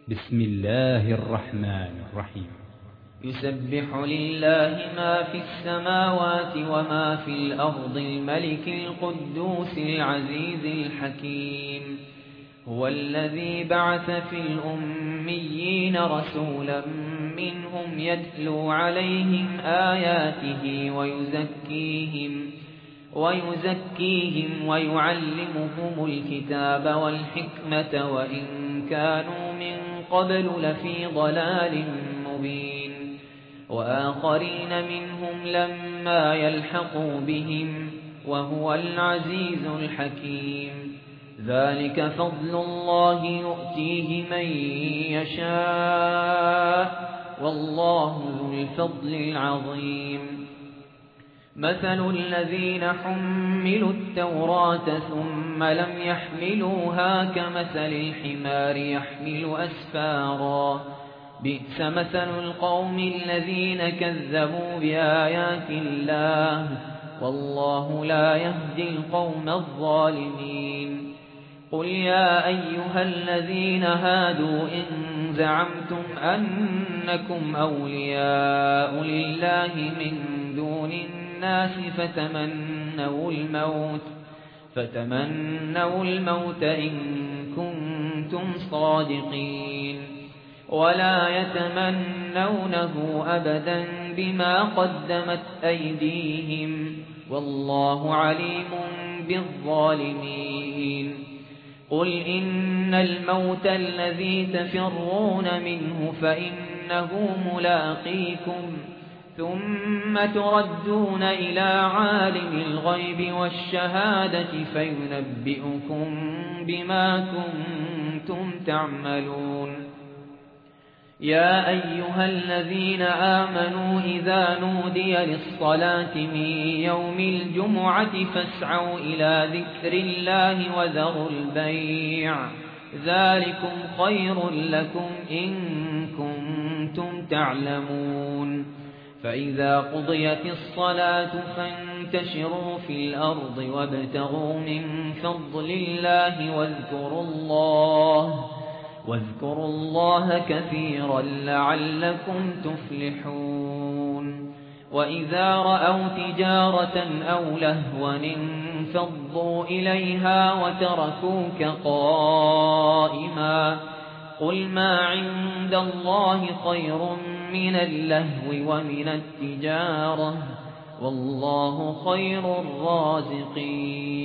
بسم الله الرحمن الرحيم. يسبح لله ما في السماوات وما في الأرض الملك القدوس العزيز الحكيم. هو الذي بعث في الأميين رسولا منهم يتلو عليهم آياته ويزكيهم ويعلمهم الكتاب والحكمة وإن كانوا من قبل لفي ضلال مبين. وآخرين منهم لما يلحقوا بهم وهو العزيز الحكيم. ذلك فضل الله يؤتيه من يشاء والله ذو الفضل العظيم. مثل الذين حملوا التوراة ثم لم يحملوها كمثل الحمار يحمل أسفارا بئس مثل القوم الذين كذبوا بآيات الله والله لا يهدي القوم الظالمين. قل يا أيها الذين هادوا إن زعمتم أنكم أولياء لله من دون الناس فتمنوا الموت إن كنتم صادقين ولا يتمنونه أبدا بما قدمت أيديهم والله عليم بالظالمين. قل إن الموت الذي تفرون منه فإنه ملاقيكم ثم تردون إلى عالم الغيب والشهادة فينبئكم بما كنتم تعملون. يا أيها الذين آمنوا إذا نودي للصلاة من يوم الجمعة فاسعوا إلى ذكر الله وذروا البيع ذلكم خير لكم إن كنتم تعلمون. فإذا قضيت الصلاة فانتشروا في الأرض وابتغوا من فضل الله واذكروا الله كثيرا لعلكم تفلحون. وإذا رأوا تجارة أو لهوا انفضوا إليها وتركوك قائما قل ما عند الله خير من اللهو ومن التجارة والله خير الرازقين.